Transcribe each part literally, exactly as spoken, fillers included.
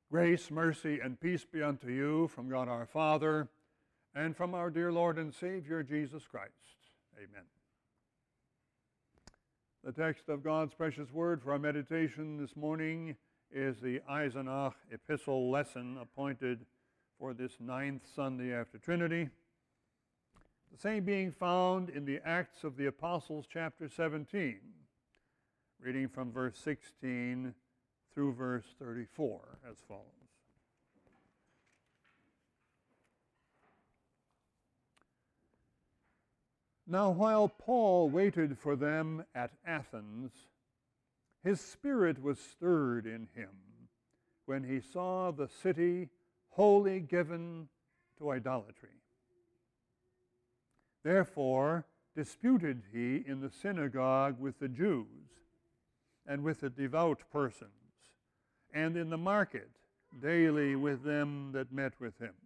Grace, mercy, and peace be unto you from God our Father and from our dear Lord and Savior Jesus Christ. Amen. The text of God's precious word for our meditation this morning is the Eisenach epistle lesson appointed for this ninth Sunday after Trinity. The same being found in the Acts of the Apostles, chapter seventeen, reading from verse sixteen through verse thirty-four as follows. Now while Paul waited for them at Athens, his spirit was stirred in him when he saw the city wholly given to idolatry. Therefore disputed he in the synagogue with the Jews and with the devout persons, and in the market daily with them that met with him.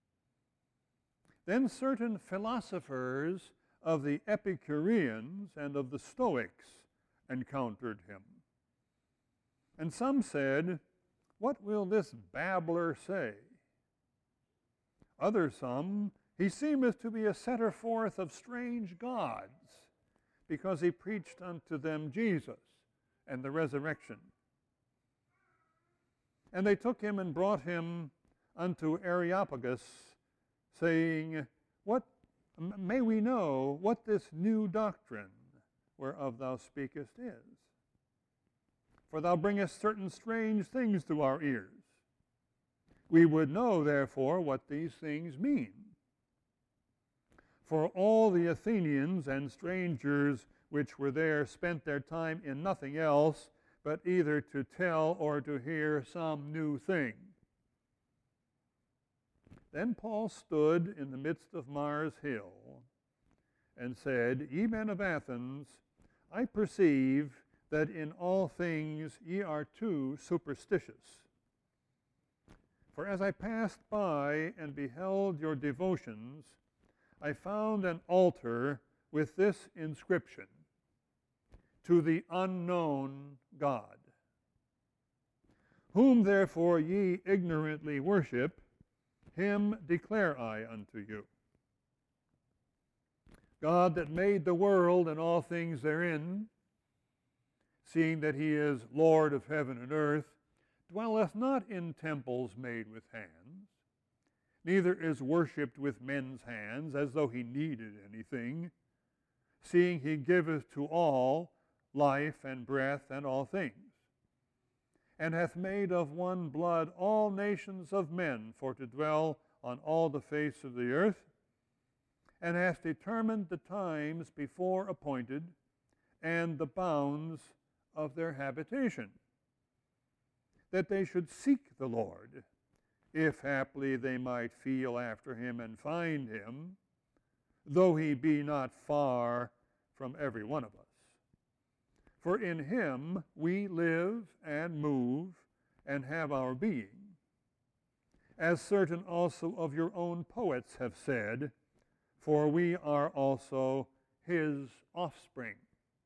Then certain philosophers of the Epicureans and of the Stoics encountered him. And some said, "What will this babbler say?" Other some, "He seemeth to be a setter forth of strange gods, because he preached unto them Jesus and the resurrection." And they took him and brought him unto Areopagus, saying, "What may we know what this new doctrine whereof thou speakest is? For thou bringest certain strange things to our ears. We would know, therefore, what these things mean. For all the Athenians and strangers which were there spent their time in nothing else, but either to tell or to hear some new thing." Then Paul stood in the midst of Mars Hill and said, "Ye men of Athens, I perceive that in all things ye are too superstitious. For as I passed by and beheld your devotions, I found an altar with this inscription, To the unknown God. Whom therefore ye ignorantly worship, him declare I unto you. God that made the world and all things therein, seeing that he is Lord of heaven and earth, dwelleth not in temples made with hands, neither is worshipped with men's hands, as though he needed anything, seeing he giveth to all life and breath and all things, and hath made of one blood all nations of men for to dwell on all the face of the earth, and hath determined the times before appointed, and the bounds of their habitation, that they should seek the Lord, if haply they might feel after him and find him, though he be not far from every one of us. For in him we live and move and have our being. As certain also of your own poets have said, for we are also his offspring.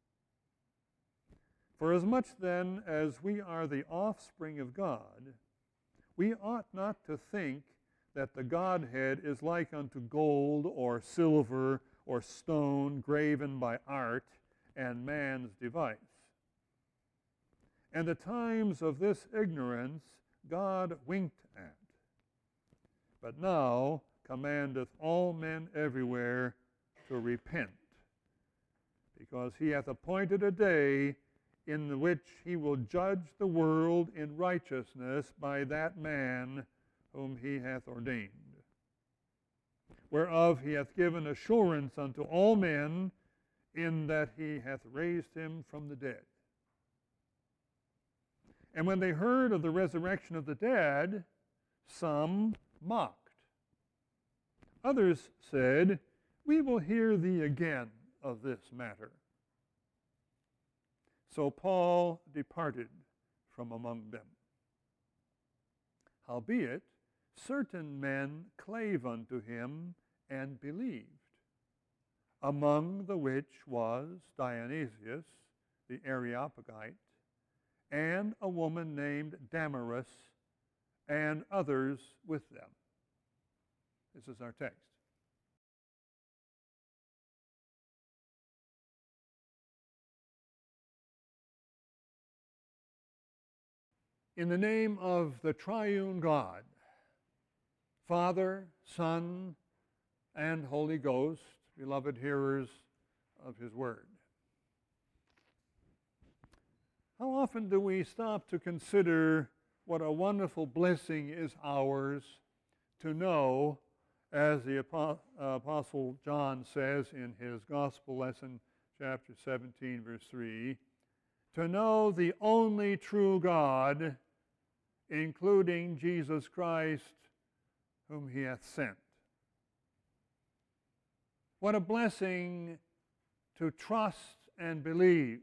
For as much then as we are the offspring of God, we ought not to think that the Godhead is like unto gold or silver or stone graven by art and man's device. And the times of this ignorance God winked at, but now commandeth all men everywhere to repent, because he hath appointed a day in the which he will judge the world in righteousness by that man whom he hath ordained, whereof he hath given assurance unto all men, in that he hath raised him from the dead. And when they heard of the resurrection of the dead, some mocked. Others said, "We will hear thee again of this matter." So Paul departed from among them. Howbeit, certain men clave unto him and believed, among the which was Dionysius the Areopagite, and a woman named Damaris, and others with them. This is our text. In the name of the triune God, Father, Son, and Holy Ghost, beloved hearers of His Word. How often do we stop to consider what a wonderful blessing is ours to know, as the Apostle John says in his Gospel lesson, chapter seventeen, verse three, to know the only true God, including Jesus Christ, whom He hath sent. What a blessing to trust and believe,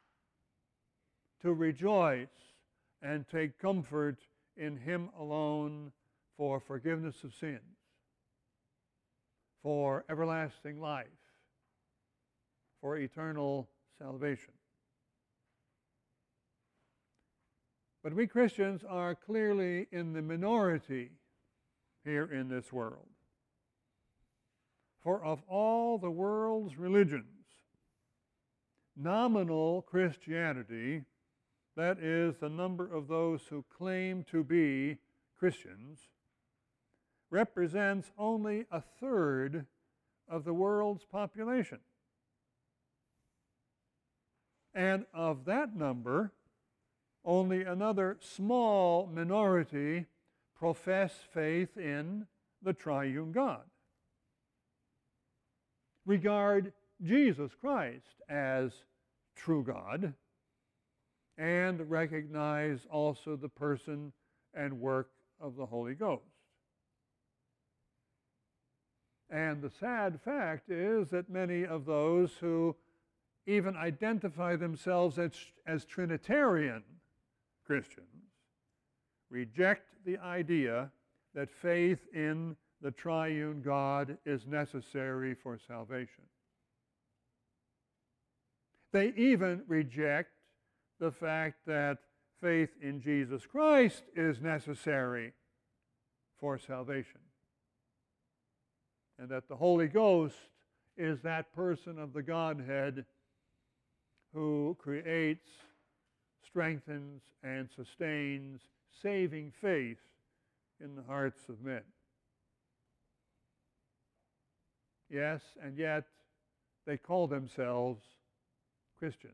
to rejoice and take comfort in Him alone for forgiveness of sins, for everlasting life, for eternal salvation. But we Christians are clearly in the minority here in this world. For of all the world's religions, nominal Christianity, that is, the number of those who claim to be Christians, represents only a third of the world's population. And of that number, only another small minority profess faith in the triune God, regard Jesus Christ as true God, and recognize also the person and work of the Holy Ghost. And the sad fact is that many of those who even identify themselves as, as Trinitarian Christians reject the idea that faith in the triune God is necessary for salvation. They even reject the fact that faith in Jesus Christ is necessary for salvation, and that the Holy Ghost is that person of the Godhead who creates, strengthens, and sustains saving faith in the hearts of men. Yes, and yet they call themselves Christians.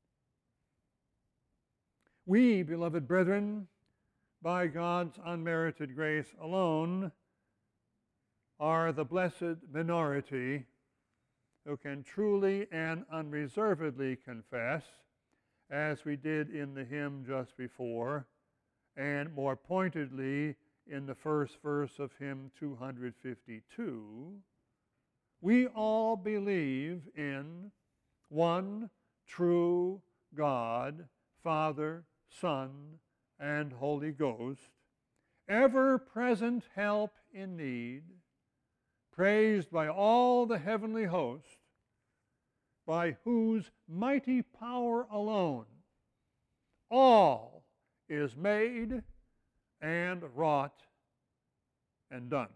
We, beloved brethren, by God's unmerited grace alone, are the blessed minority who can truly and unreservedly confess, as we did in the hymn just before, and more pointedly in the first verse of hymn two fifty-two, we all believe in one true God, Father, Son, and Holy Ghost, ever-present help in need, praised by all the heavenly host, by whose mighty power alone all is made and wrought and done.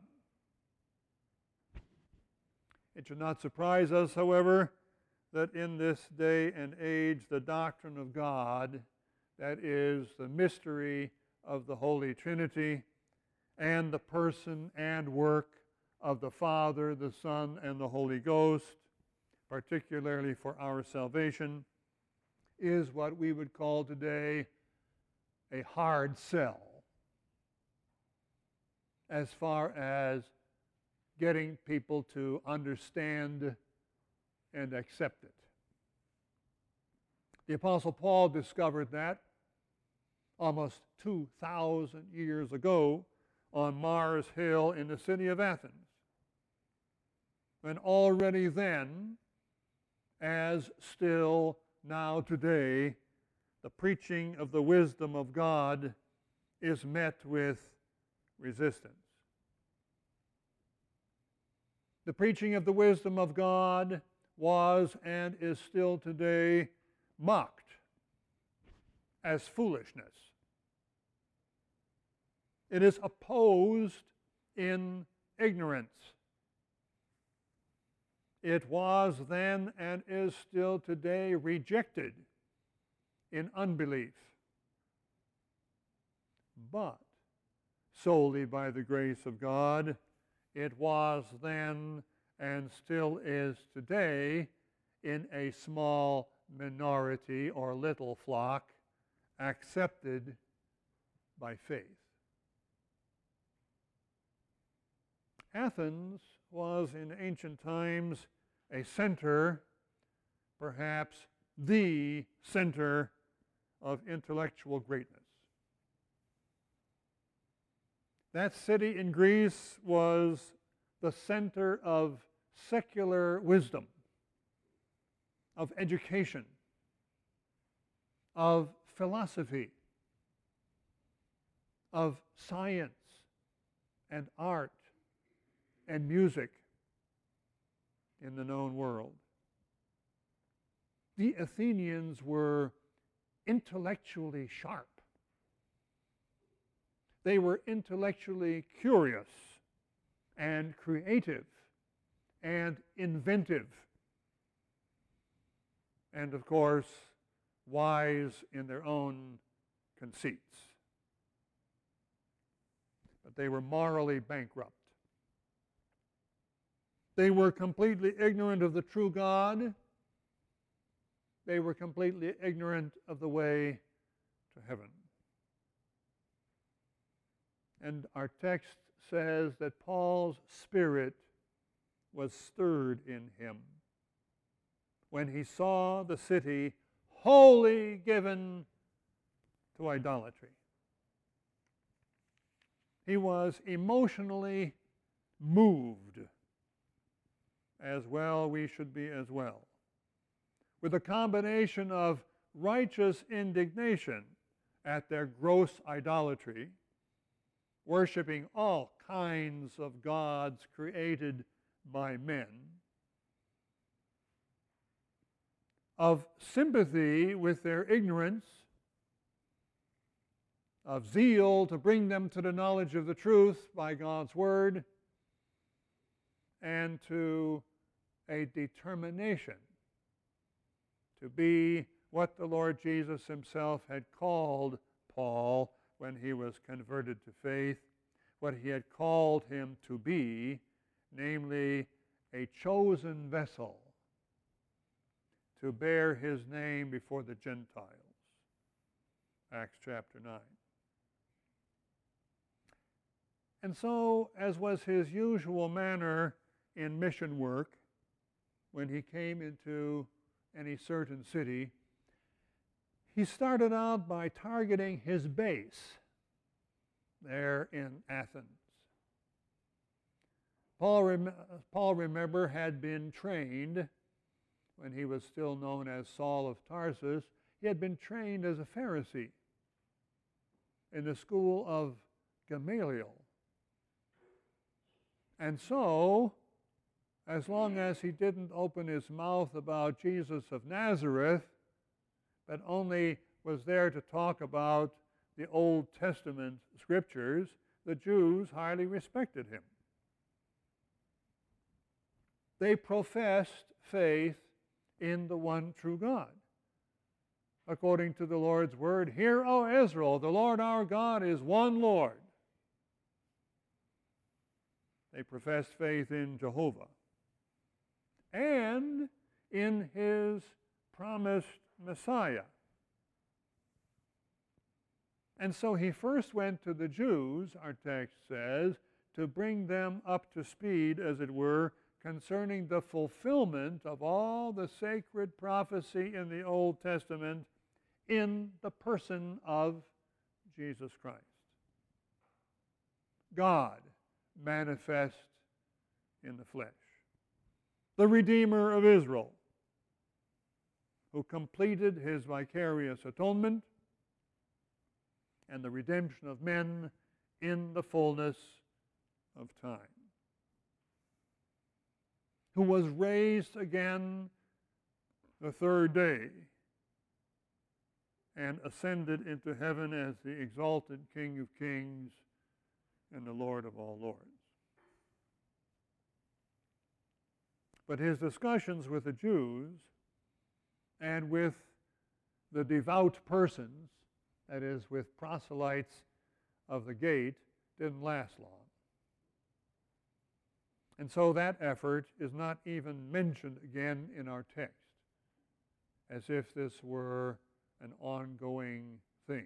It should not surprise us, however, that in this day and age the doctrine of God, that is, the mystery of the Holy Trinity and the person and work of the Father, the Son, and the Holy Ghost, particularly for our salvation, is what we would call today a hard sell as far as getting people to understand and accept it. The Apostle Paul discovered that almost two thousand years ago on Mars Hill in the city of Athens, when already then, as still now today, the preaching of the wisdom of God is met with resistance. The preaching of the wisdom of God was and is still today mocked as foolishness. It is opposed in ignorance. It was then and is still today rejected in unbelief. But solely by the grace of God, it was then and still is today in a small minority or little flock accepted by faith. Athens was in ancient times a center, perhaps the center of intellectual greatness. That city in Greece was the center of secular wisdom, of education, of philosophy, of science and art and music in the known world. The Athenians were intellectually sharp. They were intellectually curious and creative and inventive, and of course, wise in their own conceits. But they were morally bankrupt. They were completely ignorant of the true God. They were completely ignorant of the way to heaven. And our text says that Paul's spirit was stirred in him when he saw the city wholly given to idolatry. He was emotionally moved, as well we should be as well, with a combination of righteous indignation at their gross idolatry, worshiping all kinds of gods created by men, of sympathy with their ignorance, of zeal to bring them to the knowledge of the truth by God's Word, and to a determination to be what the Lord Jesus himself had called Paul when he was converted to faith, what he had called him to be, namely a chosen vessel to bear his name before the Gentiles. Acts chapter nine. And so, as was his usual manner in mission work, when he came into any certain city, he started out by targeting his base there in Athens. Paul, rem- Paul, remember, had been trained when he was still known as Saul of Tarsus. He had been trained as a Pharisee in the school of Gamaliel. And so, as long as he didn't open his mouth about Jesus of Nazareth, but only was there to talk about the Old Testament scriptures, the Jews highly respected him. They professed faith in the one true God. According to the Lord's word, "Hear, O Israel, the Lord our God is one Lord." They professed faith in Jehovah and in his promised Messiah. And so he first went to the Jews, our text says, to bring them up to speed, as it were, concerning the fulfillment of all the sacred prophecy in the Old Testament in the person of Jesus Christ. God manifest in the flesh. The Redeemer of Israel, who completed his vicarious atonement and the redemption of men in the fullness of time, who was raised again the third day and ascended into heaven as the exalted King of Kings and the Lord of all lords. But his discussions with the Jews and with the devout persons, that is, with proselytes of the gate, didn't last long. And so that effort is not even mentioned again in our text, as if this were an ongoing thing.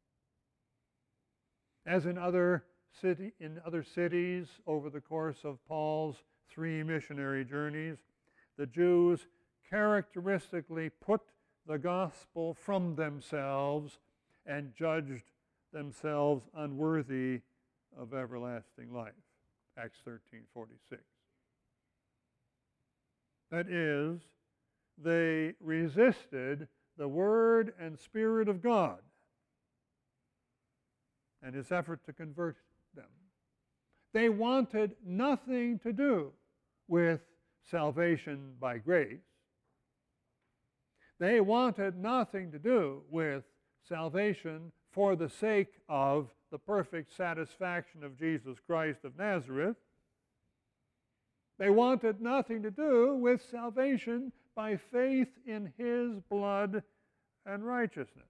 As in other city, in other cities over the course of Paul's three missionary journeys, the Jews characteristically put the gospel from themselves and judged themselves unworthy of everlasting life. Acts thirteen forty-six. That is, they resisted the Word and Spirit of God and his effort to convert them. They wanted nothing to do with salvation by grace. They wanted nothing to do with salvation for the sake of the perfect satisfaction of Jesus Christ of Nazareth. They wanted nothing to do with salvation by faith in his blood and righteousness.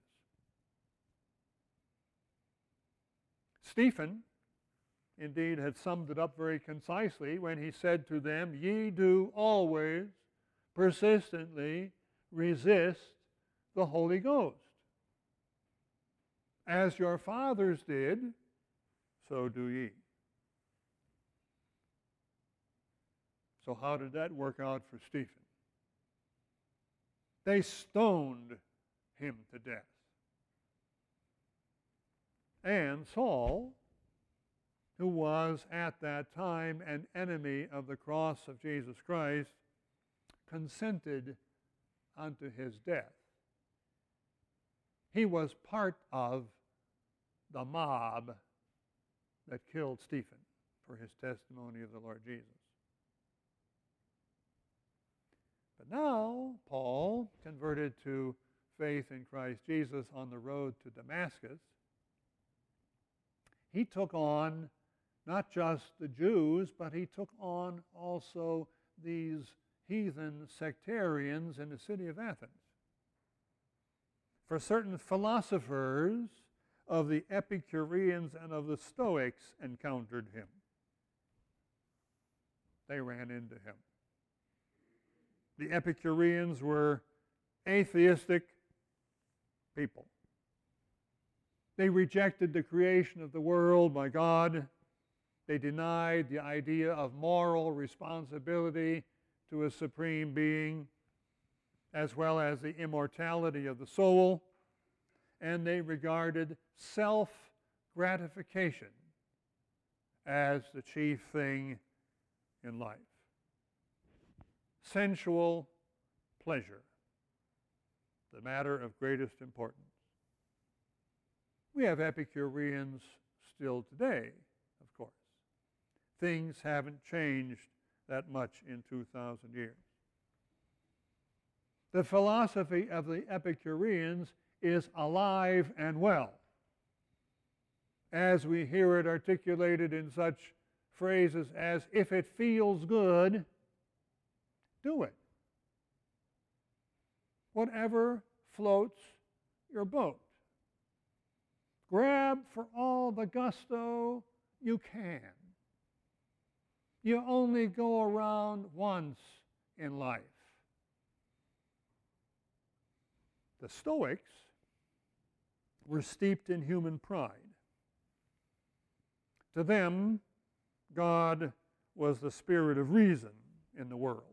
Stephen, indeed, had summed it up very concisely when he said to them, "Ye do always persistently resist the Holy Ghost. As your fathers did, so do ye." So how did that work out for Stephen? They stoned him to death. And Saul, who was at that time an enemy of the cross of Jesus Christ, consented unto his death. He was part of the mob that killed Stephen for his testimony of the Lord Jesus. But now, Paul, converted to faith in Christ Jesus on the road to Damascus, he took on not just the Jews, but he took on also these heathen sectarians in the city of Athens. For certain philosophers of the Epicureans and of the Stoics encountered him. They ran into him. The Epicureans were atheistic people. They rejected the creation of the world by God. They denied the idea of moral responsibility to a supreme being, as well as the immortality of the soul, and they regarded self-gratification as the chief thing in life. Sensual pleasure, the matter of greatest importance. We have Epicureans still today, of course. Things haven't changed that much in two thousand years. The philosophy of the Epicureans is alive and well, as we hear it articulated in such phrases as, "If it feels good, do it. Whatever floats your boat. Grab for all the gusto you can. You only go around once in life." The Stoics were steeped in human pride. To them, God was the spirit of reason in the world.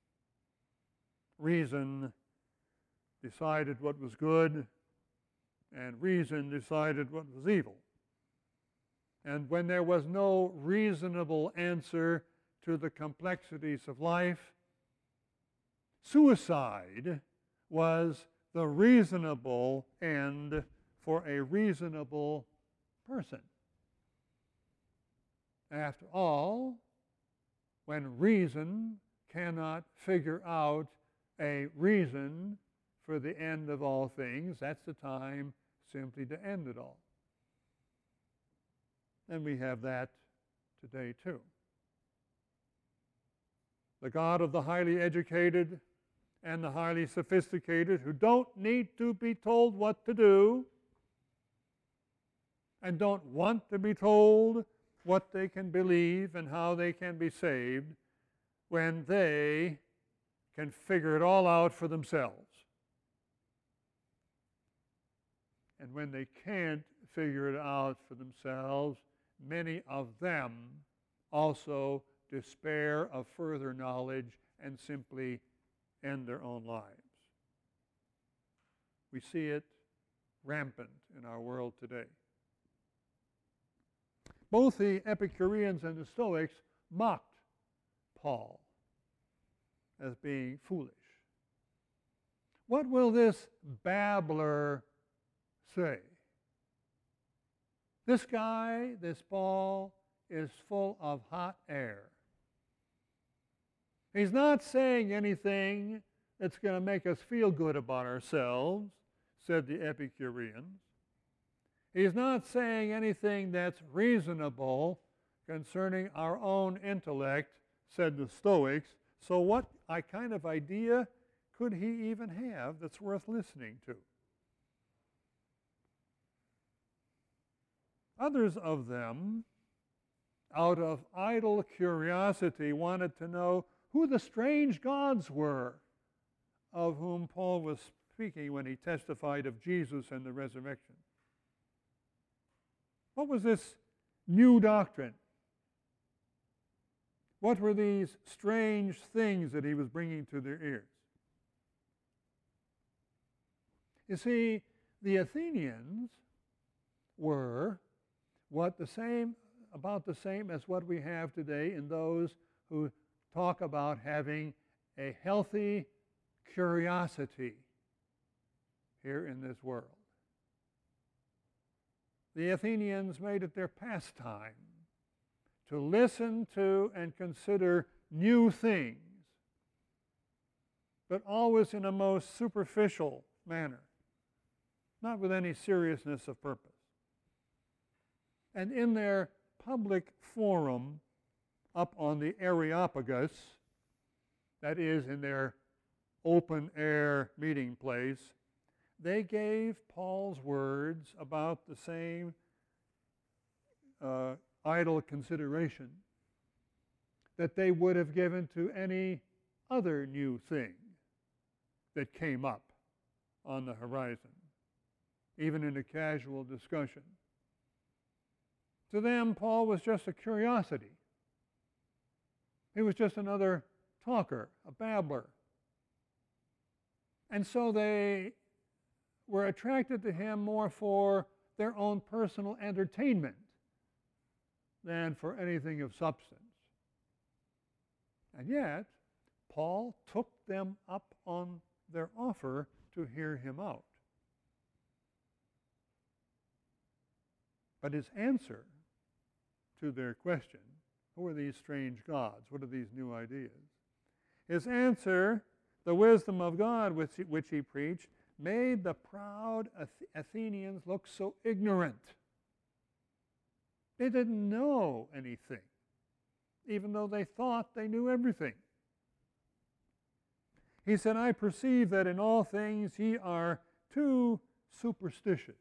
Reason decided what was good, and reason decided what was evil. And when there was no reasonable answer to the complexities of life, suicide was the reasonable end for a reasonable person. After all, when reason cannot figure out a reason for the end of all things, that's the time simply to end it all. And we have that today too. The God of the highly educated and the highly sophisticated who don't need to be told what to do and don't want to be told what they can believe and how they can be saved when they can figure it all out for themselves. And when they can't figure it out for themselves, many of them also despair of further knowledge and simply end their own lives. We see it rampant in our world today. Both the Epicureans and the Stoics mocked Paul as being foolish. What will this babbler say? This guy, this Paul, is full of hot air. He's not saying anything that's going to make us feel good about ourselves, said the Epicureans. He's not saying anything that's reasonable concerning our own intellect, said the Stoics. So what kind of idea could he even have that's worth listening to? Others of them, out of idle curiosity, wanted to know who the strange gods were of whom Paul was speaking when he testified of Jesus and the resurrection. What was this new doctrine? What were these strange things that he was bringing to their ears? You see, the Athenians were what the same, about the same as what we have today in those who talk about having a healthy curiosity here in this world. The Athenians made it their pastime to listen to and consider new things, but always in a most superficial manner, not with any seriousness of purpose. And in their public forum up on the Areopagus, that is in their open-air meeting place, they gave Paul's words about the same uh, idle consideration that they would have given to any other new thing that came up on the horizon, even in a casual discussion. To them, Paul was just a curiosity. He was just another talker, a babbler. And so they were attracted to him more for their own personal entertainment than for anything of substance. And yet, Paul took them up on their offer to hear him out. But his answer to their question, who are these strange gods? What are these new ideas? His answer, the wisdom of God which he, which he preached, made the proud Athenians look so ignorant. They didn't know anything, even though they thought they knew everything. He said, I perceive that in all things ye are too superstitious.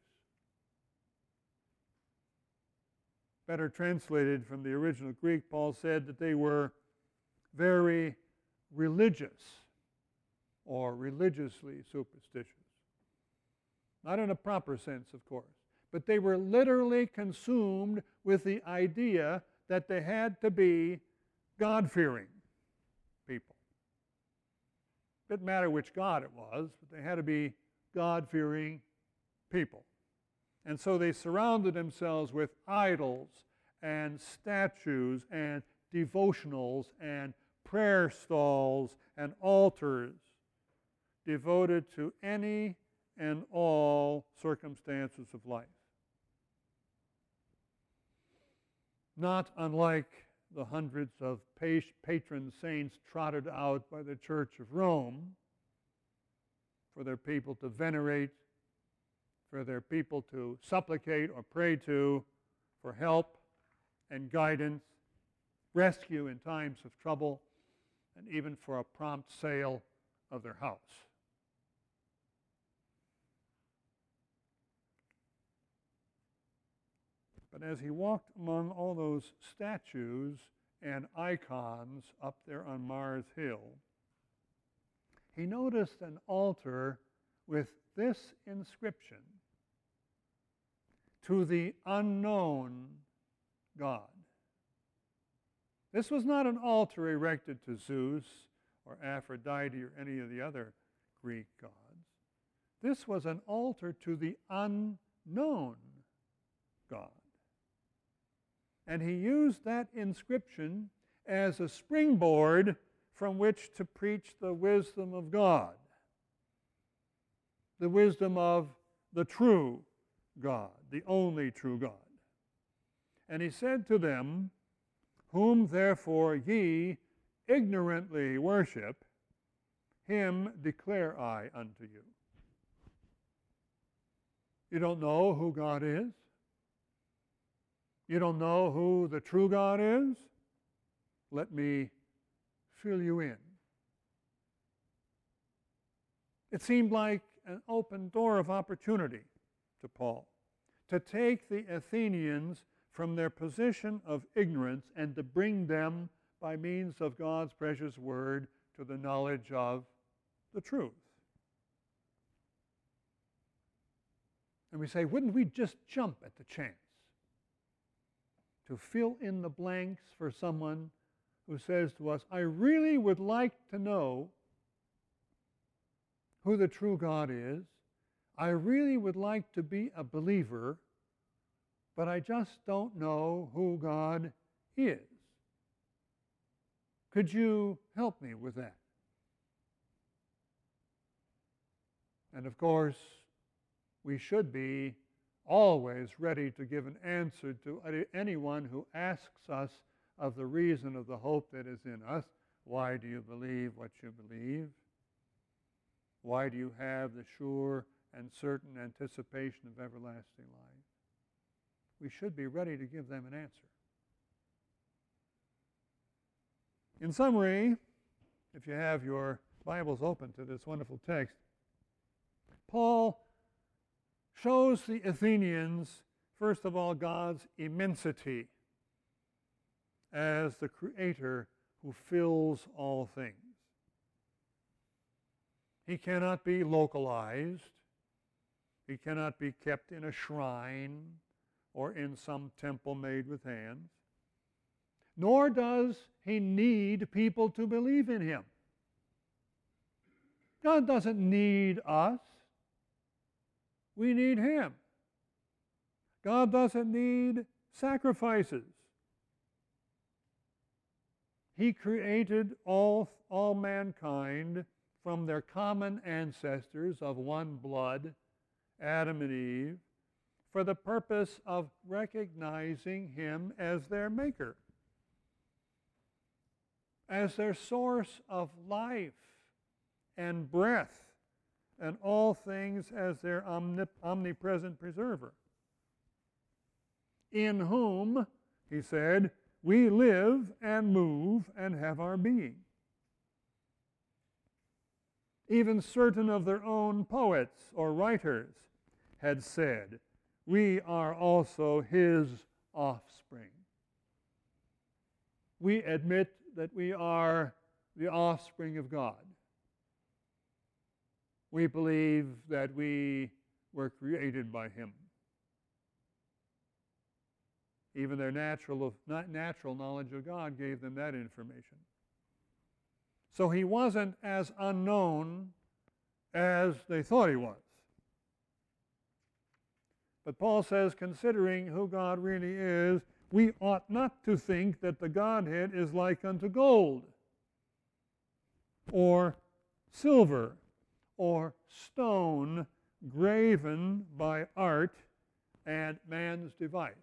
Better translated from the original Greek, Paul said that they were very religious or religiously superstitious. Not in a proper sense, of course, but they were literally consumed with the idea that they had to be God-fearing people. It didn't matter which God it was, but they had to be God-fearing people. And so they surrounded themselves with idols and statues and devotionals and prayer stalls and altars devoted to any and all circumstances of life. Not unlike the hundreds of patron saints trotted out by the Church of Rome for their people to venerate, for their people to supplicate or pray to for help and guidance, rescue in times of trouble, and even for a prompt sale of their house. But as he walked among all those statues and icons up there on Mars Hill, he noticed an altar with this inscription: to the unknown God. This was not an altar erected to Zeus or Aphrodite or any of the other Greek gods. This was an altar to the unknown God. And he used that inscription as a springboard from which to preach the wisdom of God, the wisdom of the true God, the only true God. And he said to them, whom therefore ye ignorantly worship, him declare I unto you. You don't know who God is? You don't know who the true God is? Let me fill you in. It seemed like an open door of opportunity to Paul to take the Athenians from their position of ignorance and to bring them by means of God's precious word to the knowledge of the truth. And we say, wouldn't we just jump at the chance to fill in the blanks for someone who says to us, I really would like to know who the true God is. I really would like to be a believer, but I just don't know who God is. Could you help me with that? And of course, we should be always ready to give an answer to anyone who asks us of the reason of the hope that is in us. Why do you believe what you believe? Why do you have the sure and certain anticipation of everlasting life? We should be ready to give them an answer. In summary, if you have your Bibles open to this wonderful text, Paul shows the Athenians, first of all, God's immensity as the creator who fills all things. He cannot be localized. He cannot be kept in a shrine or in some temple made with hands. Nor does he need people to believe in him. God doesn't need us. We need him. God doesn't need sacrifices. He created all, all mankind from their common ancestors of one blood, Adam and Eve, for the purpose of recognizing him as their maker, as their source of life and breath, and all things as their omnip- omnipresent preserver, in whom, he said, we live and move and have our being. Even certain of their own poets or writers had said, we are also his offspring. We admit that we are the offspring of God. We believe that we were created by him. Even their natural, not natural knowledge of God gave them that information. So he wasn't as unknown as they thought he was. But Paul says, considering who God really is, we ought not to think that the Godhead is like unto gold, or silver, or stone graven by art and man's device.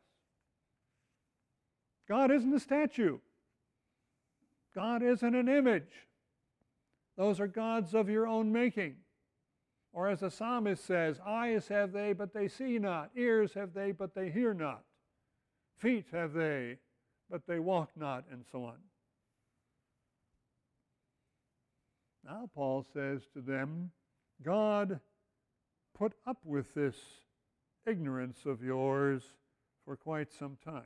God isn't a statue. God isn't an image. Those are gods of your own making. Or as the psalmist says, eyes have they, but they see not. Ears have they, but they hear not. Feet have they, but they walk not, and so on. Now Paul says to them, God put up with this ignorance of yours for quite some time.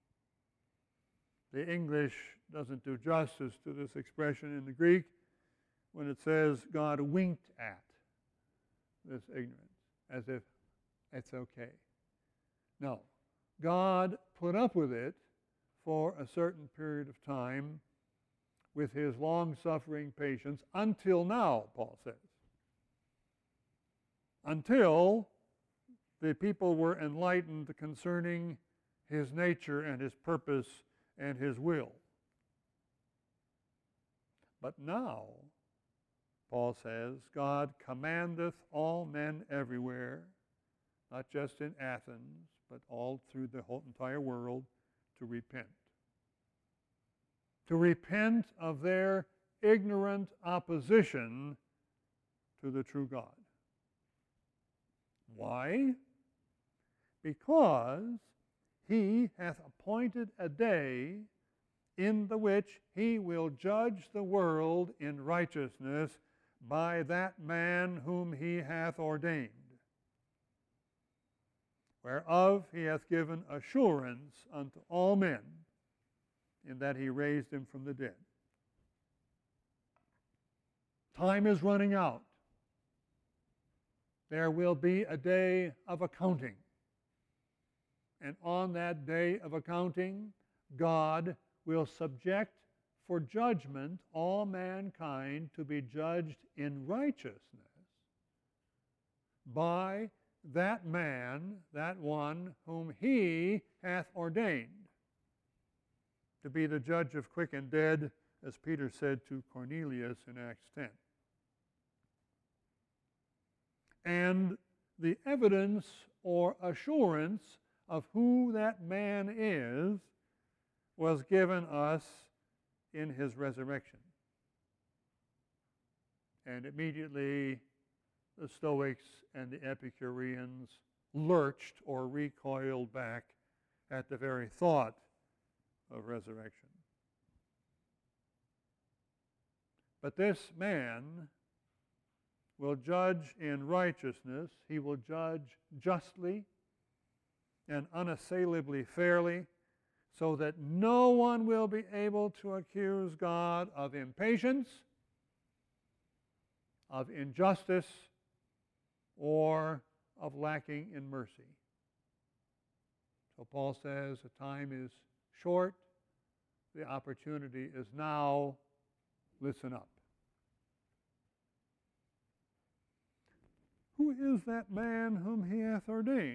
The English doesn't do justice to this expression in the Greek when it says God winked at this ignorance, as if it's okay. No, God put up with it for a certain period of time with his long-suffering patience until now, Paul says. Until the people were enlightened concerning his nature and his purpose and his will. But now, Paul says, God commandeth all men everywhere, not just in Athens, but all through the whole entire world, to repent. To repent of their ignorant opposition to the true God. Why? Because he hath appointed a day in the which he will judge the world in righteousness by that man whom he hath ordained, whereof he hath given assurance unto all men, in that he raised him from the dead. Time is running out. There will be a day of accounting. And on that day of accounting, God will subject for judgment all mankind to be judged in righteousness by that man, that one whom he hath ordained to be the judge of quick and dead, as Peter said to Cornelius in Acts ten. And the evidence or assurance of who that man is was given us in his resurrection. And immediately the Stoics and the Epicureans lurched or recoiled back at the very thought of resurrection. But this man will judge in righteousness. He will judge justly and unassailably fairly, so that no one will be able to accuse God of impatience, of injustice, or of lacking in mercy. So Paul says the time is short, the opportunity is now. Listen up. Who is that man whom he hath ordained?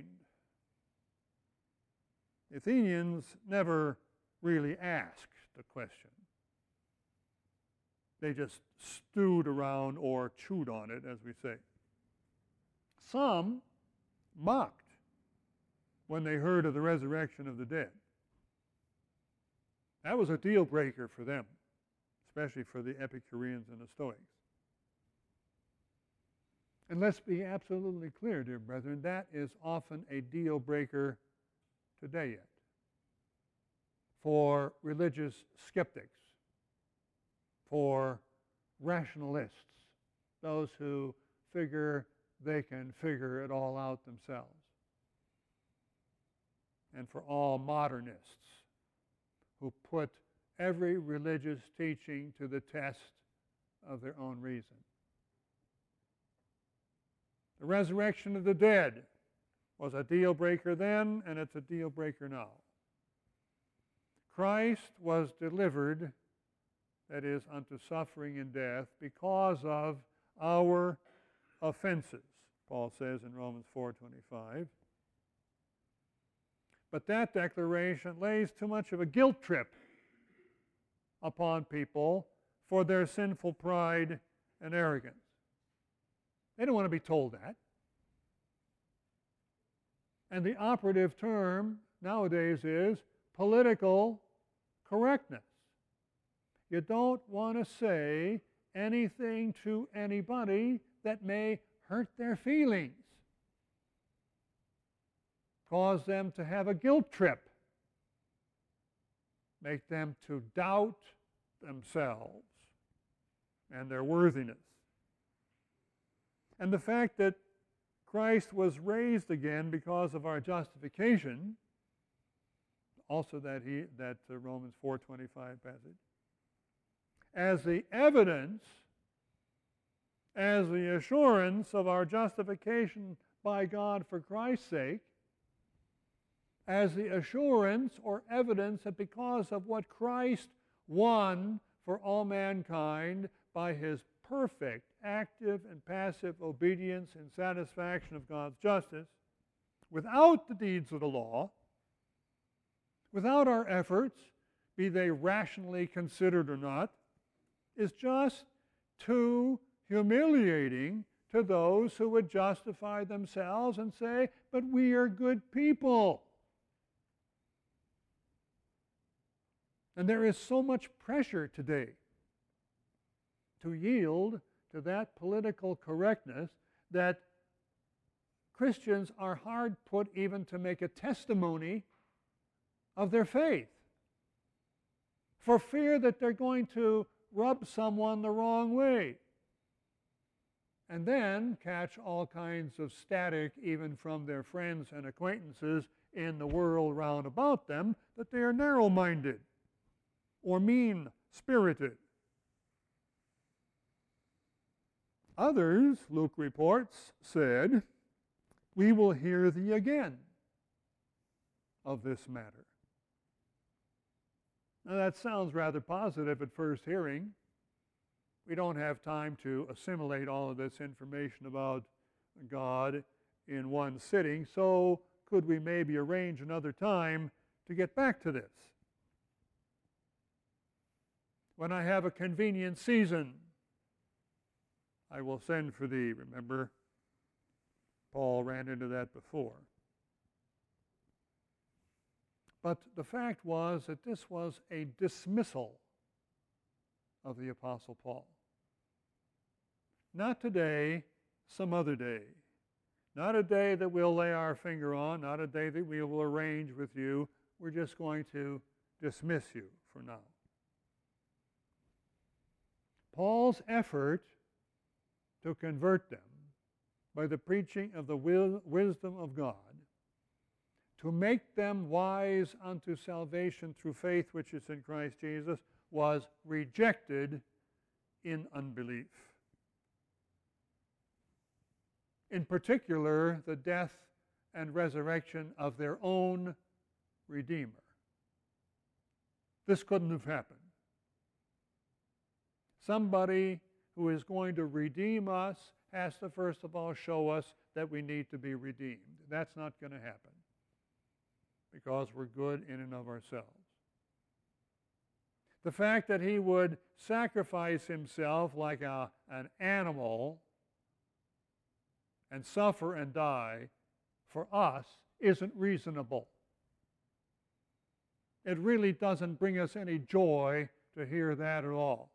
The Athenians never really asked the question. They just stewed around or chewed on it, as we say. Some mocked when they heard of the resurrection of the dead. That was a deal breaker for them, especially for the Epicureans and the Stoics. And let's be absolutely clear, dear brethren, that is often a deal breaker today yet for religious skeptics, for rationalists, those who figure they can figure it all out themselves, and for all modernists who put every religious teaching to the test of their own reason. The resurrection of the dead was a deal breaker then, and it's a deal breaker now. Christ was delivered, that is, unto suffering and death, because of our offenses, Paul says in Romans four twenty-five. But that declaration lays too much of a guilt trip upon people for their sinful pride and arrogance. They don't want to be told that. And the operative term nowadays is political correctness. You don't want to say anything to anybody that may hurt their feelings, cause them to have a guilt trip. make them to doubt themselves and their worthiness. And the fact that Christ was raised again because of our justification, also that he that uh, Romans four twenty-five passage, as the evidence, as the assurance of our justification by God for Christ's sake, as the assurance or evidence that because of what Christ won for all mankind by his perfect, active, and passive obedience and satisfaction of God's justice, without the deeds of the law, without our efforts, be they rationally considered or not, is just too humiliating to those who would justify themselves and say, but we are good people. And there is so much pressure today to yield to that political correctness that Christians are hard put even to make a testimony of their faith, for fear that they're going to rub someone the wrong way, and then catch all kinds of static even from their friends and acquaintances in the world round about them that they are narrow-minded or mean-spirited. Others, Luke reports, said, we will hear thee again of this matter. Now that sounds rather positive at first hearing. We don't have time to assimilate all of this information about God in one sitting, so could we maybe arrange another time to get back to this? When I have a convenient season, I will send for thee. Remember, Paul ran into that before. But the fact was that this was a dismissal of the Apostle Paul. Not today, some other day. Not a day that we'll lay our finger on, not a day that we will arrange with you. We're just going to dismiss you for now. Paul's effort to convert them by the preaching of the wisdom of God, to make them wise unto salvation through faith which is in Christ Jesus, was rejected in unbelief. In particular, the death and resurrection of their own Redeemer. This couldn't have happened. Somebody who is going to redeem us has to first of all show us that we need to be redeemed. That's not going to happen because we're good in and of ourselves. The fact that he would sacrifice himself like a, an animal and suffer and die for us isn't reasonable. It really doesn't bring us any joy to hear that at all.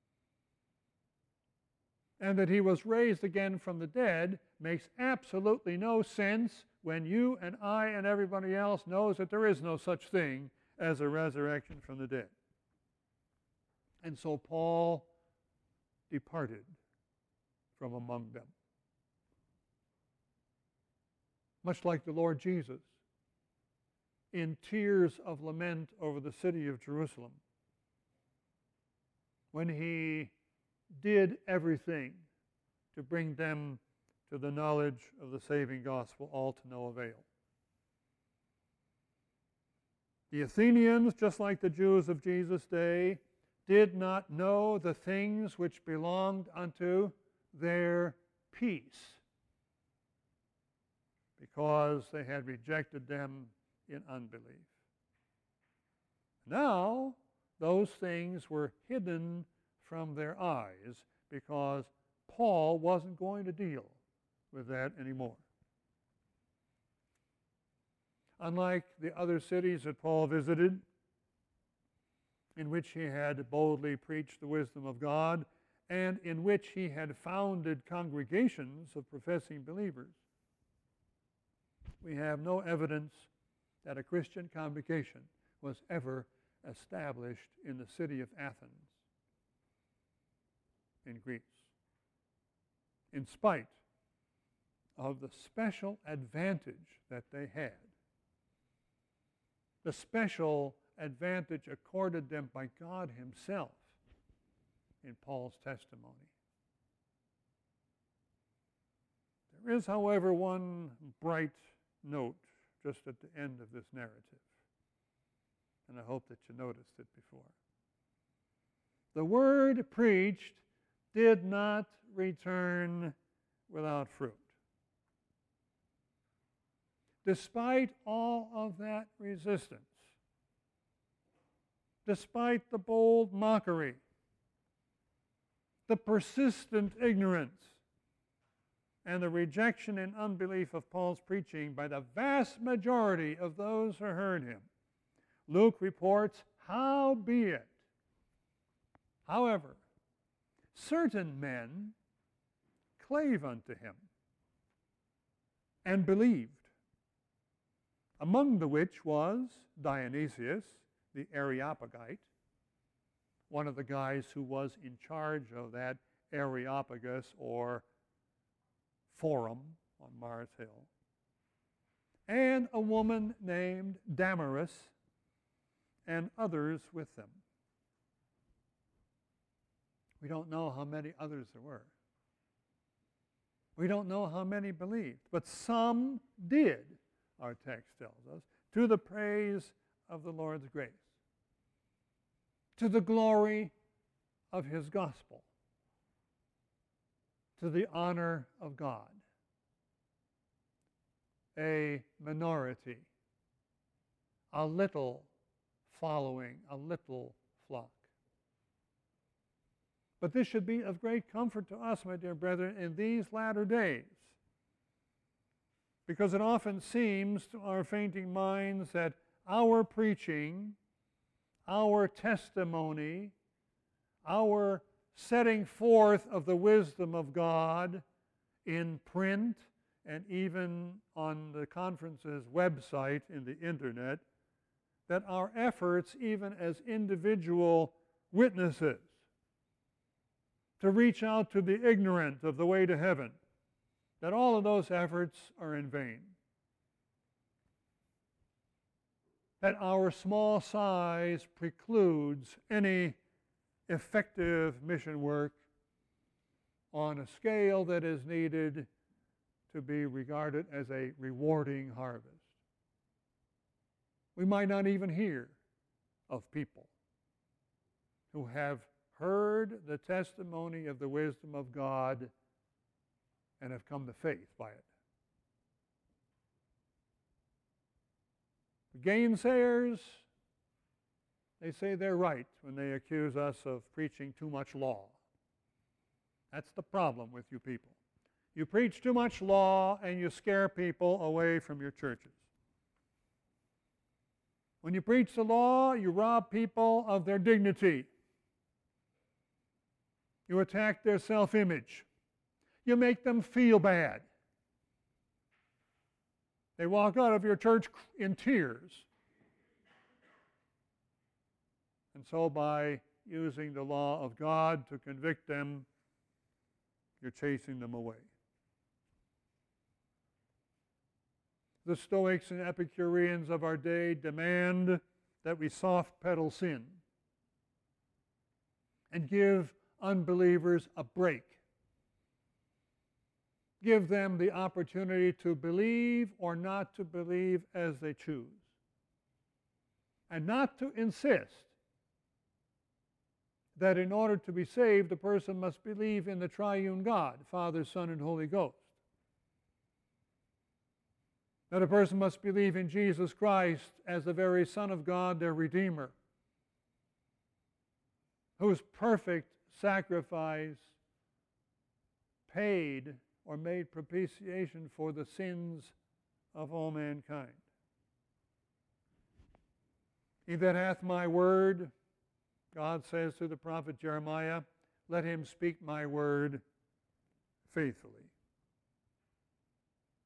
And that he was raised again from the dead makes absolutely no sense when you and I and everybody else knows that there is no such thing as a resurrection from the dead. And so Paul departed from among them. Much like the Lord Jesus, in tears of lament over the city of Jerusalem, when he did everything to bring them to the knowledge of the saving gospel, all to no avail. The Athenians, just like the Jews of Jesus' day, did not know the things which belonged unto their peace because they had rejected them in unbelief. Now, those things were hidden from their eyes because Paul wasn't going to deal with that anymore. Unlike the other cities that Paul visited, in which he had boldly preached the wisdom of God, and in which he had founded congregations of professing believers, we have no evidence that a Christian convocation was ever established in the city of Athens in Greece, in spite of the special advantage that they had, the special advantage accorded them by God Himself in Paul's testimony. There is, however, one bright note just at the end of this narrative, and I hope that you noticed it before. The word preached did not return without fruit. Despite all of that resistance, despite the bold mockery, the persistent ignorance, and the rejection and unbelief of Paul's preaching by the vast majority of those who heard him, Luke reports, howbeit, however, certain men clave unto him and believed, among the which was Dionysius the Areopagite, one of the guys who was in charge of that Areopagus or forum on Mars Hill, and a woman named Damaris, and others with them. We don't know how many others there were. We don't know how many believed, but some did, our text tells us, to the praise of the Lord's grace, to the glory of His gospel, to the honor of God. A minority, a little following, a little flock. But this should be of great comfort to us, my dear brethren, in these latter days, because it often seems to our fainting minds that our preaching, our testimony, our setting forth of the wisdom of God in print and even on the conference's website in the internet, that our efforts, even as individual witnesses, to reach out to the ignorant of the way to heaven, that all of those efforts are in vain. That our small size precludes any effective mission work on a scale that is needed to be regarded as a rewarding harvest. We might not even hear of people who have heard the testimony of the wisdom of God and have come to faith by it. The gainsayers, they say they're right when they accuse us of preaching too much law. That's the problem with you people. You preach too much law and you scare people away from your churches. When you preach the law, you rob people of their dignity. You attack their self-image. You make them feel bad. They walk out of your church in tears. And so by using the law of God to convict them, you're chasing them away. The Stoics and Epicureans of our day demand that we soft pedal sin and give unbelievers a break. Give them the opportunity to believe or not to believe as they choose, and not to insist that in order to be saved, a person must believe in the triune God, Father, Son, and Holy Ghost. That a person must believe in Jesus Christ as the very Son of God, their Redeemer, whose perfect sacrifice paid or made propitiation for the sins of all mankind. He that hath my word, God says to the prophet Jeremiah, let him speak my word faithfully.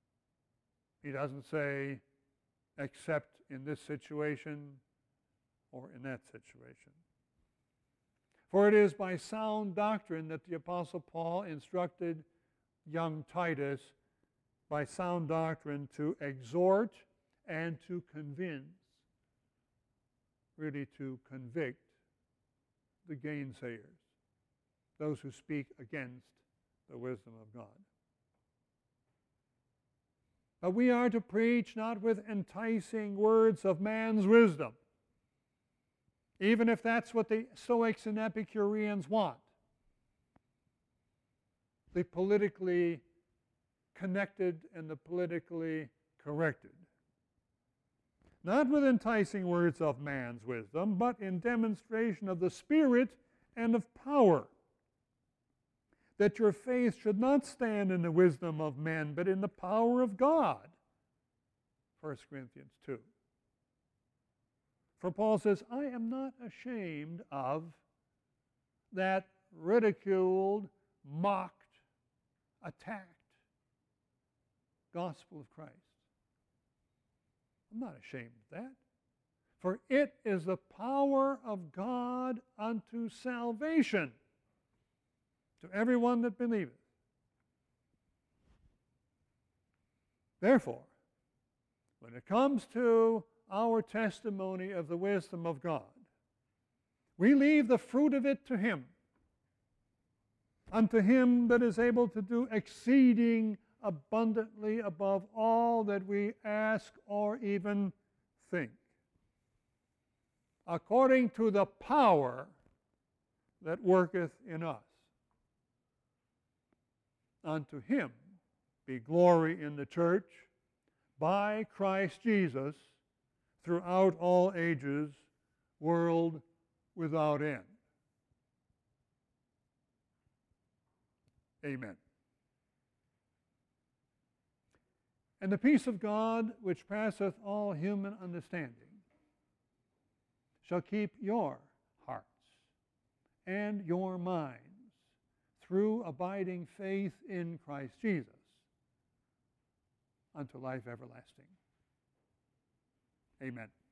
He doesn't say, except in this situation or in that situation. For it is by sound doctrine that the Apostle Paul instructed young Titus, by sound doctrine, to exhort and to convince, really to convict the gainsayers, those who speak against the wisdom of God. But we are to preach not with enticing words of man's wisdom, even if that's what the Stoics and Epicureans want. The politically connected and the politically corrected. Not with enticing words of man's wisdom, but in demonstration of the Spirit and of power, that your faith should not stand in the wisdom of men, but in the power of God. First Corinthians two. For Paul says, I am not ashamed of that ridiculed, mocked, attacked gospel of Christ. I'm not ashamed of that. For it is the power of God unto salvation to everyone that believeth. Therefore, when it comes to our testimony of the wisdom of God, we leave the fruit of it to Him. Unto Him that is able to do exceeding abundantly above all that we ask or even think, according to the power that worketh in us. Unto Him be glory in the church by Christ Jesus throughout all ages, world without end. Amen. And the peace of God, which passeth all human understanding, shall keep your hearts and your minds through abiding faith in Christ Jesus unto life everlasting. Amen.